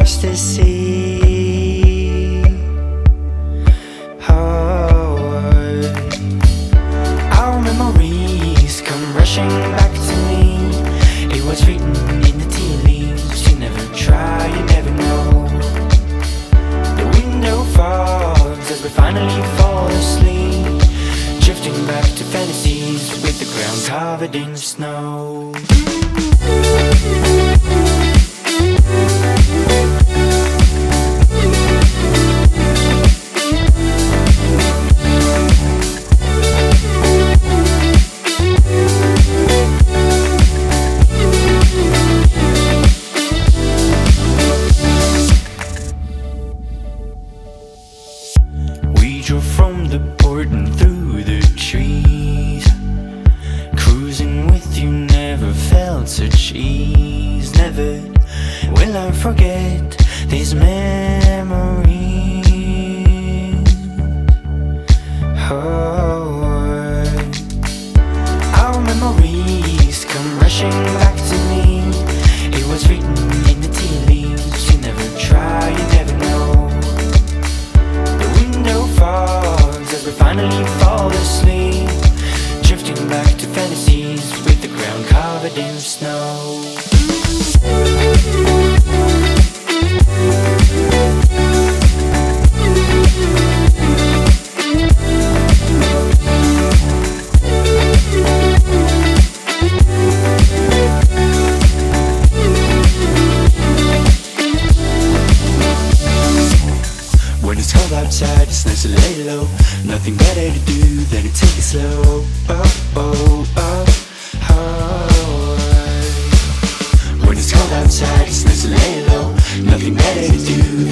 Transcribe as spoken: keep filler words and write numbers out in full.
across the sea. Oh, our memories come rushing back to me. It was written in the tea leaves. You never try, you never know. The window fogs as we finally fall asleep, drifting back to fantasies with the ground covered in snow. We drove from the port and through the trees, cruising with you, never felt such ease. Never will I forget these memories. Oh, our memories come rushing back to me. It was written in the tea leaves. You never try, you never know. The window falls as we finally fall asleep, drifting back to fantasies with the ground covered in snow. When it's cold outside, it's nice to lay low. Nothing better to do than to take it slow. Oh, oh, oh, oh. When it's cold outside, it's nice to lay low. Nothing better to do